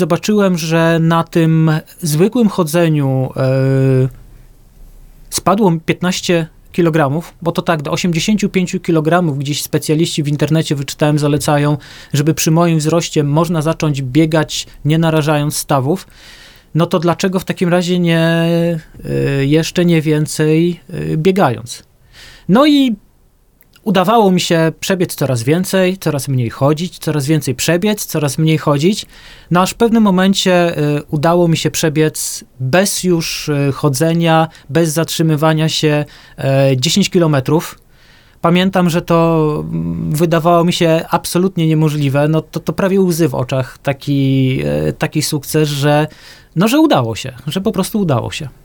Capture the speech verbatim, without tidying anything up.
Zobaczyłem, że na tym zwykłym chodzeniu yy, spadło mi piętnaście kilogramów, bo to tak, do osiemdziesiąt pięć kilogramów gdzieś specjaliści w internecie, wyczytałem, zalecają, żeby przy moim wzroście można zacząć biegać, nie narażając stawów. No to dlaczego w takim razie nie, yy, jeszcze nie więcej yy, biegając? No i udawało mi się przebiec coraz więcej, coraz mniej chodzić, coraz więcej przebiec, coraz mniej chodzić. No aż w pewnym momencie y, udało mi się przebiec bez już y, chodzenia, bez zatrzymywania się y, dziesięć kilometrów. Pamiętam, że to mm, wydawało mi się absolutnie niemożliwe. No to, to prawie łzy w oczach, taki, y, taki sukces, że, no, że udało się, że po prostu udało się.